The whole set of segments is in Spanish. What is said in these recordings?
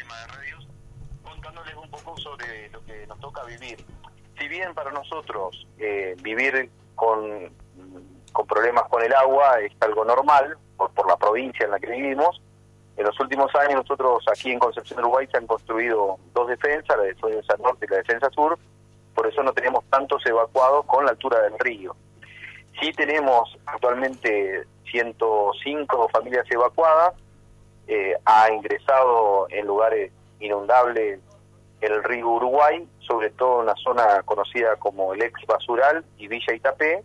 programa de radios contándoles un poco sobre lo que nos toca vivir. Si bien para nosotros vivir con problemas con el agua es algo normal, por la provincia en la que vivimos, en los últimos años nosotros aquí en Concepción de Uruguay se han construido dos defensas, la defensa norte y la defensa sur, por eso no tenemos tantos evacuados con la altura del río. Sí tenemos actualmente 105 familias evacuadas, ha ingresado en lugares inundables el río Uruguay, sobre todo en la zona conocida como el ex Basural y Villa Itapé,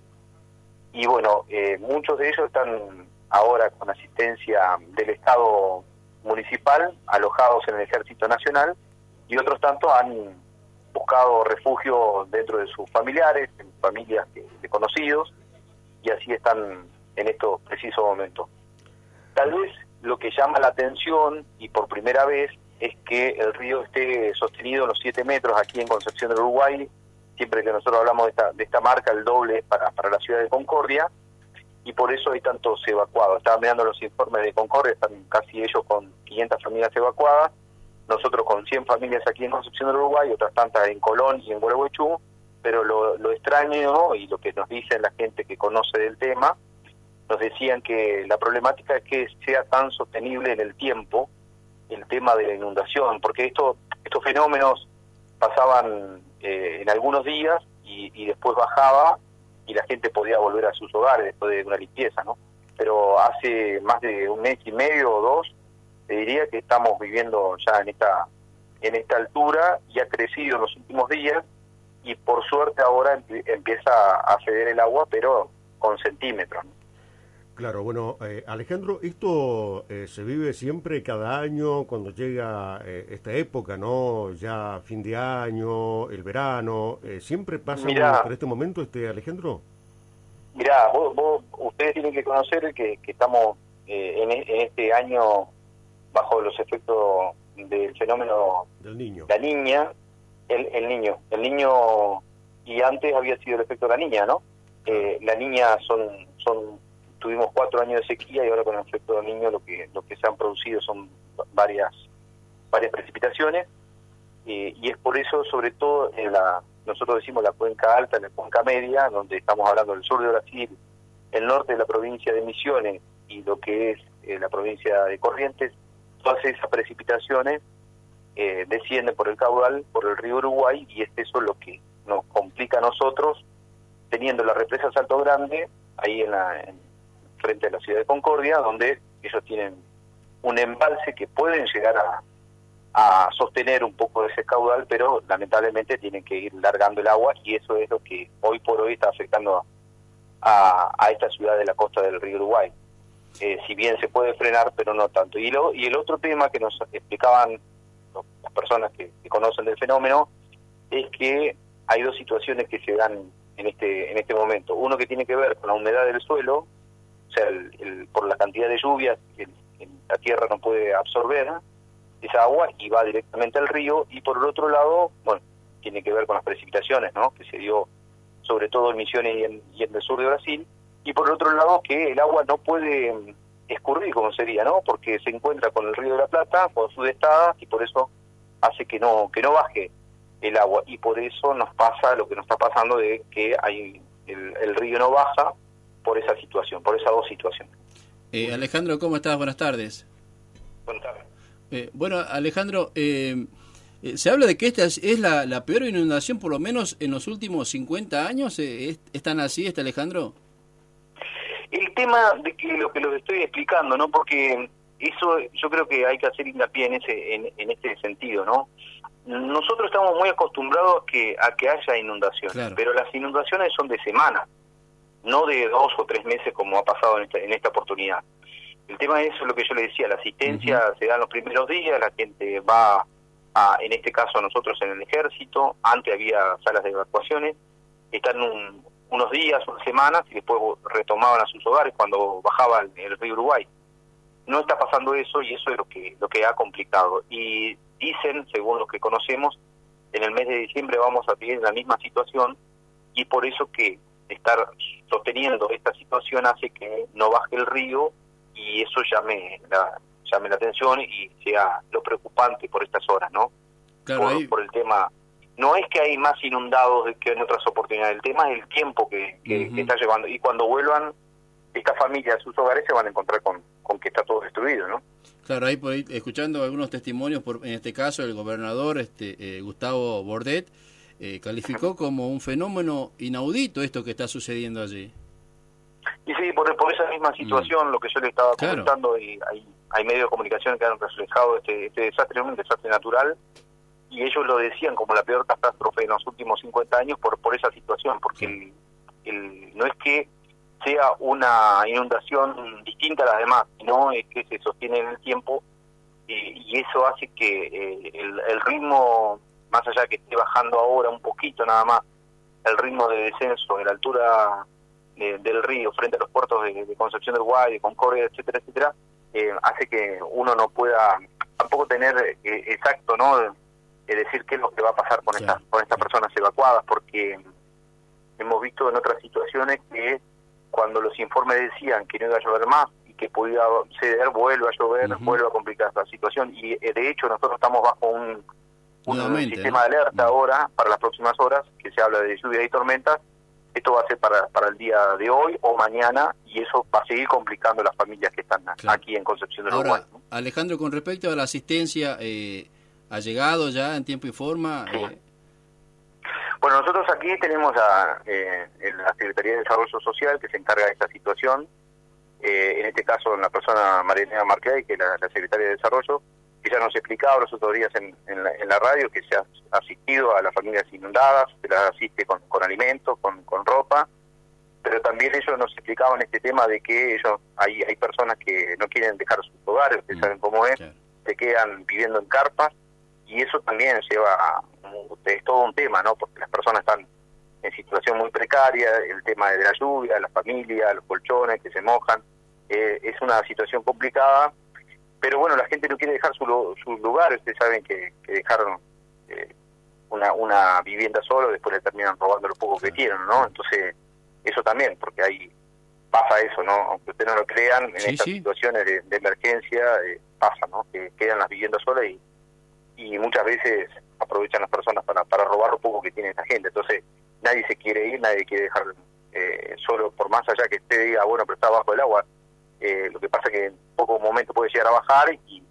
y bueno, muchos de ellos están ahora con asistencia del Estado municipal, alojados en el Ejército Nacional, y otros tantos han buscado refugio dentro de sus familiares, en familias de conocidos, y así están en estos precisos momentos. Tal vez lo que llama la atención, y por primera vez, es que el río esté sostenido en los 7 metros aquí en Concepción del Uruguay. Siempre que nosotros hablamos de esta marca, el doble es para la ciudad de Concordia, y por eso hay tantos evacuados. Estaba mirando los informes de Concordia, están casi ellos con 500 familias evacuadas, nosotros con 100 familias aquí en Concepción del Uruguay, otras tantas en Colón y en Gualeguaychú, pero lo extraño, ¿no? Y lo que nos dicen la gente que conoce del tema, nos decían que la problemática es que sea tan sostenible en el tiempo el tema de la inundación, porque estos fenómenos pasaban en algunos días y después bajaba y la gente podía volver a sus hogares después de una limpieza, ¿no? Pero hace más de un mes y medio o dos, te diría que estamos viviendo ya en esta altura, y ha crecido en los últimos días, y por suerte ahora empieza a ceder el agua, pero con centímetros, ¿no? Claro, bueno, Alejandro, esto se vive siempre cada año cuando llega esta época, ¿no? Ya fin de año, el verano, ¿siempre pasa por este momento, Alejandro? Mirá, ustedes tienen que conocer que estamos en este año bajo los efectos del fenómeno del niño. La niña, el niño, y antes había sido el efecto de la niña, ¿no? La niña tuvimos 4 años de sequía, y ahora con el efecto del niño lo que se han producido son varias precipitaciones, y es por eso, sobre todo nosotros decimos la cuenca alta, la cuenca media, donde estamos hablando del sur de Brasil, el norte de la provincia de Misiones y lo que es la provincia de Corrientes. Todas esas precipitaciones descienden por el caudal, por el río Uruguay, y es eso lo que nos complica a nosotros, teniendo la represa Salto Grande ahí frente a la ciudad de Concordia, donde ellos tienen un embalse que pueden llegar a sostener un poco de ese caudal, pero lamentablemente tienen que ir largando el agua, y eso es lo que hoy por hoy está afectando a esta ciudad de la costa del río Uruguay. Si bien se puede frenar, pero no tanto. Y el otro tema que nos explicaban las personas que conocen del fenómeno es que hay dos situaciones que se dan en este momento. Uno que tiene que ver con la humedad del suelo, o sea, por la cantidad de lluvias que la tierra no puede absorber esa agua y va directamente al río, y por el otro lado, bueno, tiene que ver con las precipitaciones, ¿no? Que se dio sobre todo en Misiones y en el sur de Brasil, y por el otro lado que el agua no puede escurrir como sería, ¿no? Porque se encuentra con el río de la Plata, con sudestadas, y por eso hace que no baje el agua, y por eso nos pasa lo que nos está pasando, de que el río no baja por esa situación, por esas dos situaciones. Alejandro, ¿cómo estás? Buenas tardes. Buenas tardes. Bueno, Alejandro, se habla de que esta es la peor inundación, por lo menos en los últimos 50 años. ¿Es tan así, Alejandro? El tema de que lo que les estoy explicando, ¿no? Porque eso yo creo que hay que hacer hincapié en este sentido, ¿no? Nosotros estamos muy acostumbrados a que haya inundaciones, claro, pero las inundaciones son de semanas, no de 2 o 3 meses como ha pasado en esta oportunidad. El tema es lo que yo le decía, la asistencia se da en los primeros días, la gente va en este caso nosotros en el ejército, antes había salas de evacuaciones, están unos días, unas semanas, y después retomaban a sus hogares cuando bajaba el río Uruguay. No está pasando eso, y eso es lo que ha complicado. Y dicen, según lo que conocemos, en el mes de diciembre vamos a vivir la misma situación, y por eso que estar sosteniendo esta situación hace que no baje el río, y eso llame llame la atención y sea lo preocupante por estas horas, ¿no? Claro, por el tema. No es que hay más inundados que en otras oportunidades, el tema es el tiempo que está llevando, y cuando vuelvan estas familias a sus hogares se van a encontrar con que está todo destruido, ¿no? Claro, ahí, por ahí escuchando algunos testimonios, en este caso el gobernador Gustavo Bordet calificó como un fenómeno inaudito esto que está sucediendo allí. Y sí, por esa misma situación, lo que yo le estaba comentando, y hay medios de comunicación que han reflejado este desastre, un desastre natural, y ellos lo decían como la peor catástrofe en los últimos 50 años por esa situación, porque no es que sea una inundación distinta a las demás, sino es que se sostiene en el tiempo, y eso hace que el ritmo, más allá que esté bajando ahora un poquito nada más, el ritmo de descenso en la altura del río frente a los puertos de Concepción del Uruguay, de Concordia, etcétera, etcétera, hace que uno no pueda tampoco tener exacto, ¿no?, decir qué es lo que va a pasar con estas personas evacuadas, porque hemos visto en otras situaciones que cuando los informes decían que no iba a llover más y que podía ceder, vuelve a llover, vuelve a complicar la situación, y de hecho nosotros estamos bajo un sistema de alerta ahora para las próximas horas, que se habla de lluvias y tormentas. Esto va a ser para el día de hoy o mañana, y eso va a seguir complicando a las familias que están aquí en Concepción del Uruguay. Ahora, Alejandro, con respecto a la asistencia, ¿ha llegado ya en tiempo y forma? Sí. Bueno, nosotros aquí tenemos la Secretaría de Desarrollo Social, que se encarga de esta situación, en este caso la persona María Marclay, que es la Secretaria de Desarrollo, que ya nos explicaba los otros días en la radio que se ha asistido a las familias inundadas, se las asiste con alimentos, con ropa, pero también ellos nos explicaban este tema de que ellos hay personas que no quieren dejar sus hogares, ustedes saben cómo es, se quedan viviendo en carpas, y eso también es todo un tema, ¿no? Porque las personas están en situación muy precaria, el tema de la lluvia, la familia, los colchones que se mojan, es una situación complicada, pero bueno, la gente no quiere dejar sus lugares. Ustedes saben que dejaron una vivienda solo, después le terminan robando lo poco que tienen, ¿no? Entonces, eso también, porque ahí pasa eso, ¿no? Aunque ustedes no lo crean, en estas situaciones de emergencia pasa, ¿no? Que quedan las viviendas solas y muchas veces aprovechan las personas para robar lo poco que tiene esta gente. Entonces, nadie se quiere ir, nadie quiere dejar solo, por más allá que usted diga, bueno, pero está bajo el agua. Lo que pasa es que en poco momento puede llegar a bajar y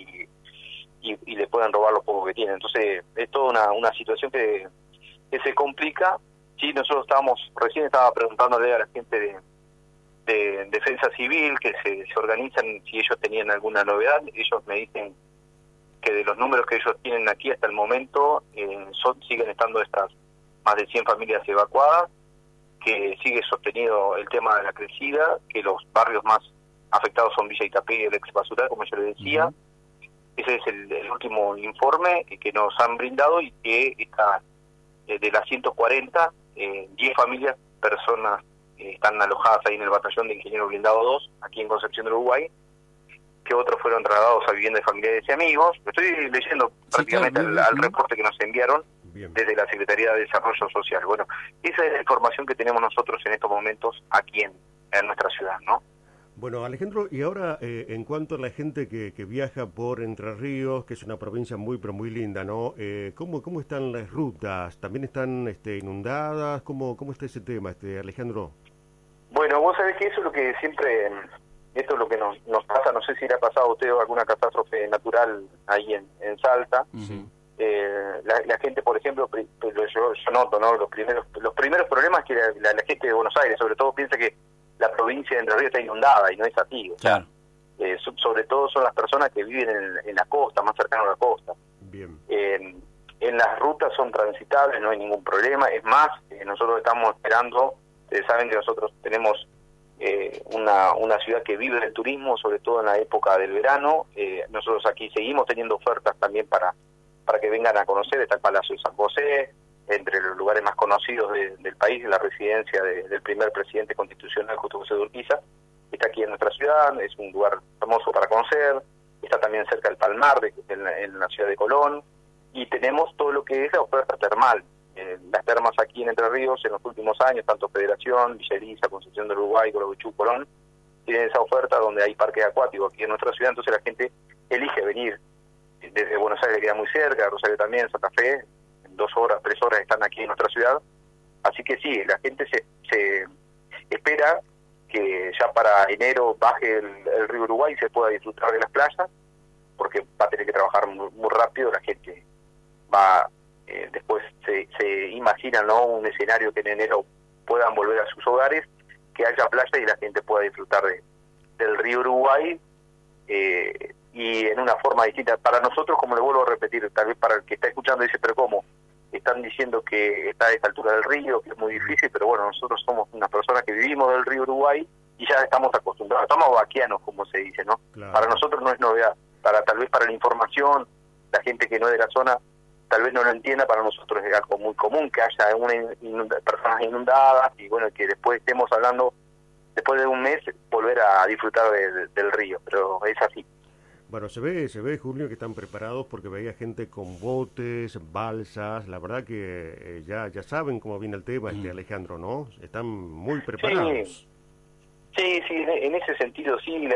le pueden robar lo poco que tiene. Entonces, es toda una situación que se complica. Sí, nosotros recién estaba preguntándole a la gente de Defensa Civil que se organizan, si ellos tenían alguna novedad. Ellos me dicen que de los números que ellos tienen aquí hasta el momento, siguen estando estas más de 100 familias evacuadas, que sigue sostenido el tema de la crecida, que los barrios más afectados son Villa Itapé y el ex Basural, como yo le decía. Ese es el último informe que nos han brindado, y que está de las 140, 10 personas están alojadas ahí en el batallón de Ingeniero Blindado 2, aquí en Concepción del Uruguay, que otros fueron trasladados a viviendas de familiares y amigos. Estoy leyendo prácticamente al reporte que nos enviaron desde la Secretaría de Desarrollo Social. Bueno, esa es la información que tenemos nosotros en estos momentos aquí en nuestra ciudad, ¿no? Bueno, Alejandro, y ahora en cuanto a la gente que viaja por Entre Ríos, que es una provincia muy, pero muy linda, ¿no? ¿Cómo están las rutas? ¿También están inundadas? ¿Cómo está ese tema, Alejandro? Bueno, vos sabés que eso es lo que siempre... Esto es lo que nos pasa, no sé si le ha pasado a usted alguna catástrofe natural ahí en Salta. La gente, por ejemplo, yo noto, ¿no? Los primeros problemas que la gente de Buenos Aires, sobre todo, piensa que la provincia de Entre Ríos está inundada, y no es así. Claro. Sobre todo son las personas que viven en la costa, más cercano a la costa. Bien. En las rutas son transitables, no hay ningún problema. Es más, nosotros estamos esperando, ustedes saben que nosotros tenemos una ciudad que vive del turismo, sobre todo en la época del verano. Nosotros aquí seguimos teniendo ofertas también para que vengan a conocer. Está el Palacio de San José, entre los lugares más conocidos del país, la residencia del primer presidente constitucional, Justo José de Urquiza. Está aquí en nuestra ciudad, es un lugar hermoso para conocer. Está también cerca del Palmar, en la ciudad de Colón. Y tenemos todo lo que es la oferta termal. Las termas aquí en Entre Ríos en los últimos años, tanto Federación, Villa Elisa, Concepción del Uruguay, Colobuchú, Colón, tienen esa oferta donde hay parques acuáticos aquí en nuestra ciudad, entonces la gente elige venir. Desde Buenos Aires queda muy cerca, Rosario también, Santa Fe, 2 horas, 3 horas están aquí en nuestra ciudad. Así que sí, la gente se espera que ya para enero baje el río Uruguay y se pueda disfrutar de las playas, porque va a tener que trabajar muy rápido, la gente va, después se imagina, ¿no?, un escenario que en enero puedan volver a sus hogares, que haya playa y la gente pueda disfrutar del río Uruguay, y en una forma distinta. Para nosotros, como le vuelvo a repetir, tal vez para el que está escuchando dice, pero ¿cómo? Están diciendo que está a esta altura del río, que es muy difícil, pero bueno, nosotros somos unas personas que vivimos del río Uruguay y ya estamos acostumbrados, estamos vaquianos, como se dice, ¿no? Claro. Para nosotros no es novedad, tal vez para la información, la gente que no es de la zona tal vez no lo entienda, para nosotros es algo muy común que haya personas inundadas y bueno, que después estemos hablando, después de un mes, volver a disfrutar del río, pero es así. Bueno, se ve, Julio, que están preparados porque veía gente con botes, balsas, la verdad que ya saben cómo viene el tema, Alejandro, ¿no? Están muy preparados. Sí, en ese sentido sí,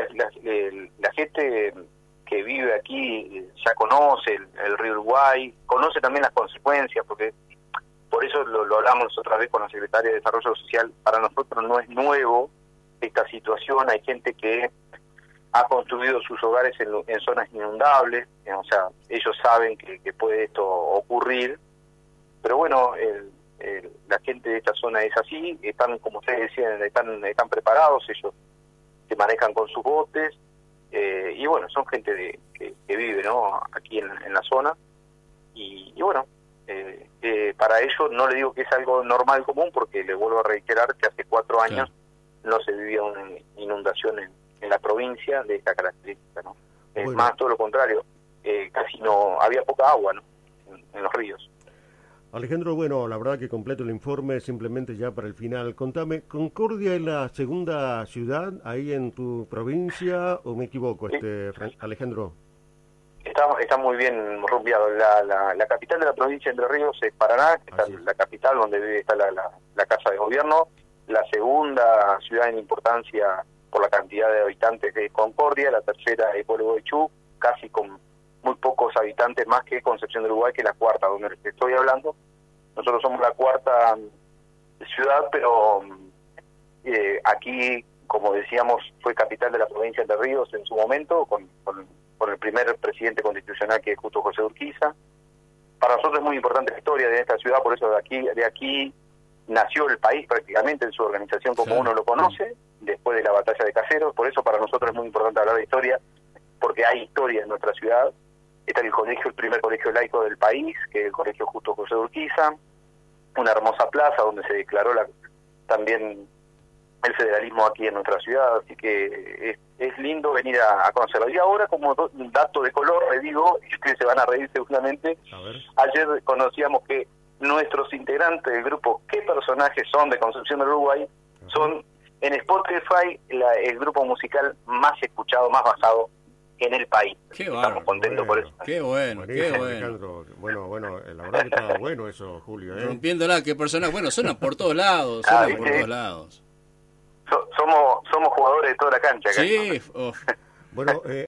la gente que vive aquí ya conoce el río Uruguay, conoce también las consecuencias, porque por eso lo hablamos otra vez con la Secretaria de Desarrollo Social, para nosotros no es nuevo esta situación, hay gente que ha construido sus hogares en zonas inundables, o sea, ellos saben que puede esto ocurrir, pero bueno, la gente de esta zona es así, están, como ustedes decían, están preparados, ellos se manejan con sus botes, y bueno, son gente que vive, ¿no?, aquí en la zona, y bueno, para ellos no le digo que es algo normal, común, porque le vuelvo a reiterar que hace 4 años no se vivía una inundación en la provincia de esta característica, ¿no? Es más, todo lo contrario, casi no, había poca agua, ¿no?, en los ríos. Alejandro, bueno, la verdad que completo el informe, simplemente ya para el final. Contame, ¿Concordia es la segunda ciudad ahí en tu provincia o me equivoco, Alejandro? Está muy bien rumbeado. La capital de la provincia de Entre Ríos es Paraná, que está la capital donde está la Casa de Gobierno. La segunda ciudad en importancia por la cantidad de habitantes es Concordia, la tercera es Pueblo Gualeguaychú, casi con muy pocos habitantes más que Concepción del Uruguay, que es la cuarta, donde estoy hablando. Nosotros somos la cuarta ciudad, pero aquí, como decíamos, fue capital de la provincia de Entre Ríos en su momento, con el primer presidente constitucional, que es justo José Urquiza. Para nosotros es muy importante la historia de esta ciudad, por eso de aquí nació el país prácticamente en su organización como uno lo conoce, después de la batalla de Caseros. Por eso para nosotros es muy importante hablar de historia, porque hay historia en nuestra ciudad. Está el primer colegio laico del país, que es el Colegio Justo José Urquiza, una hermosa plaza donde se declaró también el federalismo aquí en nuestra ciudad, así que es lindo venir a conocerlo. Y ahora, como un dato de color, le digo, y ustedes se van a reír seguramente, ayer conocíamos que nuestros integrantes del grupo ¿Qué personajes son de Concepción del Uruguay? Son en Spotify el grupo musical más escuchado, más bajado en el país. Estamos contentos por eso. Qué bueno, qué bueno. Alejandro. Bueno, la verdad que estaba bueno eso, Julio. Rompiéndola, qué personas, bueno, suenan por todos lados, suenan por todos lados. Somos jugadores de toda la cancha acá. Sí, bueno,